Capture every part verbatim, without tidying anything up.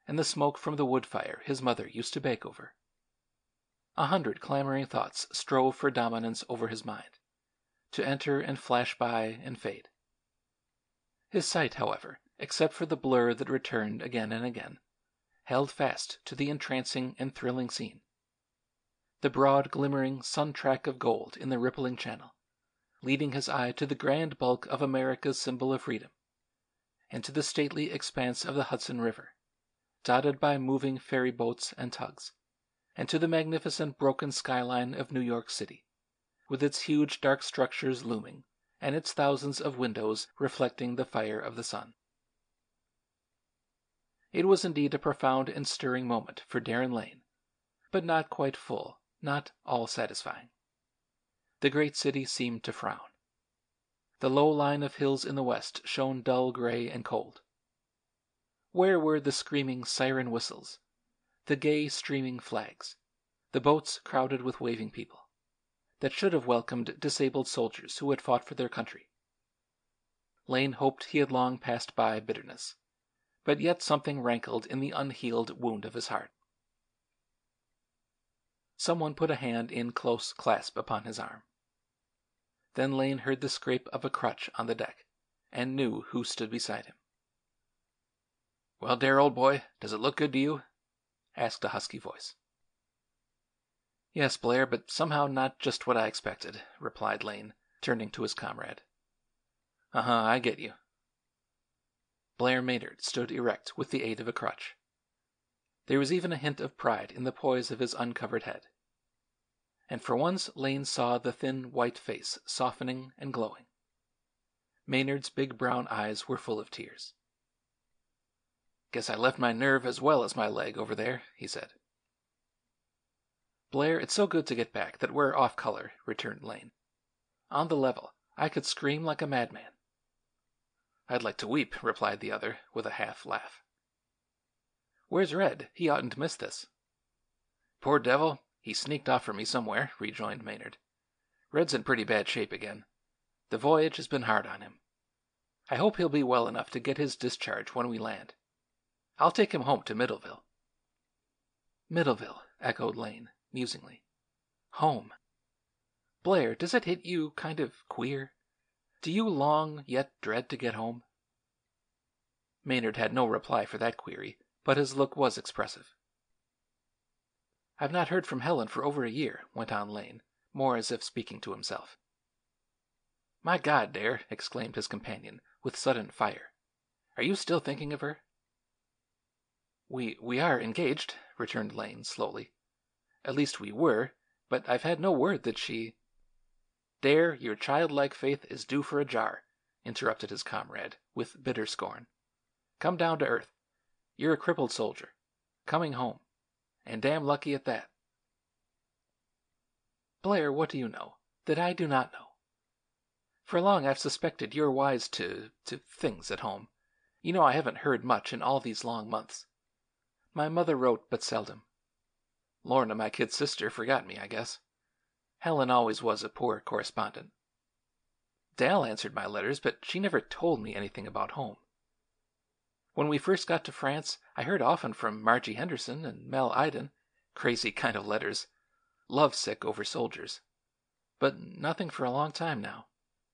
and the smoke from the wood fire his mother used to bake over. A hundred clamoring thoughts strove for dominance over his mind, to enter and flash by and fade. His sight, however, except for the blur that returned again and again, held fast to the entrancing and thrilling scene. The broad, glimmering sun-track of gold in the rippling channel, leading his eye to the grand bulk of America's symbol of freedom, and to the stately expanse of the Hudson River, dotted by moving ferry boats and tugs, and to the magnificent broken skyline of New York City, with its huge dark structures looming, and its thousands of windows reflecting the fire of the sun. It was indeed a profound and stirring moment for Darren Lane, but not quite full, not all satisfying. The great city seemed to frown. The low line of hills in the west shone dull gray and cold. Where were the screaming siren whistles, the gay streaming flags, the boats crowded with waving people, that should have welcomed disabled soldiers who had fought for their country? Lane hoped he had long passed by bitterness, but yet something rankled in the unhealed wound of his heart. Someone put a hand in close clasp upon his arm. Then Lane heard the scrape of a crutch on the deck, and knew who stood beside him. "Well, Dare, old boy, does it look good to you?" asked a husky voice. "Yes, Blair, but somehow not just what I expected," replied Lane, turning to his comrade. "Uh-huh, I get you." Blair Maynard stood erect with the aid of a crutch. There was even a hint of pride in the poise of his uncovered head. And for once Lane saw the thin white face softening and glowing. Maynard's big brown eyes were full of tears. "Guess I left my nerve as well as my leg over there," he said. "Blair, it's so good to get back that we're off color," returned Lane. "On the level, I could scream like a madman." "I'd like to weep," replied the other, with a half laugh. "Where's Red? He oughtn't to miss this." "Poor devil, he sneaked off from me somewhere," rejoined Maynard. "Red's in pretty bad shape again. The voyage has been hard on him. I hope he'll be well enough to get his discharge when we land. I'll take him home to Middleville." "Middleville," echoed Lane, musingly. "Home. Blair, does it hit you kind of queer? Do you long yet dread to get home?" Maynard had no reply for that query, but his look was expressive. "I've not heard from Helen for over a year," went on Lane, more as if speaking to himself. "My God, Dare!" exclaimed his companion, with sudden fire. "Are you still thinking of her?" We we are engaged," returned Lane, slowly. "At least we were, but I've had no word that she—" "Dare, your childlike faith is due for a jar," interrupted his comrade, with bitter scorn. "Come down to earth. You're a crippled soldier, coming home, and damn lucky at that." "Blair, what do you know that I do not know? For long I've suspected you're wise to to things at home. You know I haven't heard much in all these long months. My mother wrote but seldom. Lorna, my kid sister, forgot me, I guess. Helen always was a poor correspondent. Dal answered my letters, but she never told me anything about home. When we first got to France, I heard often from Margie Henderson and Mel Iden, crazy kind of letters, love-sick over soldiers. But nothing for a long time now."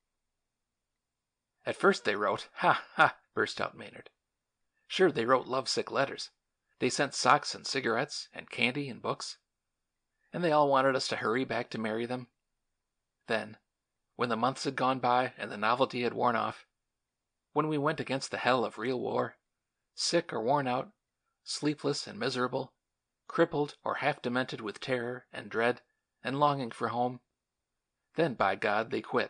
"At first they wrote, ha, ha!" burst out Maynard. "Sure, they wrote love-sick letters. They sent socks and cigarettes and candy and books. And they all wanted us to hurry back to marry them. Then, when the months had gone by and the novelty had worn off, when we went against the hell of real war, sick or worn out, sleepless and miserable, crippled or half demented with terror and dread and longing for home, then, by God, they quit."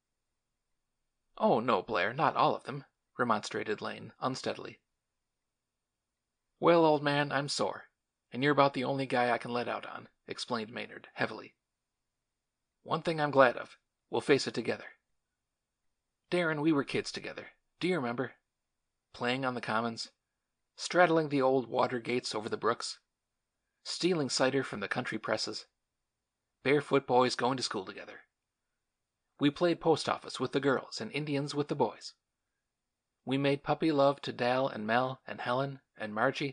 "Oh, no, Blair, not all of them," remonstrated Lane, unsteadily. "Well, old man, I'm sore, and you're about the only guy I can let out on," explained Maynard, heavily. "One thing I'm glad of, we'll face it together. Darren, we were kids together. Do you remember? Playing on the commons, straddling the old water gates over the brooks, stealing cider from the country presses, barefoot boys going to school together. We played post office with the girls and Indians with the boys. We made puppy love to Dal and Mel and Helen and Margie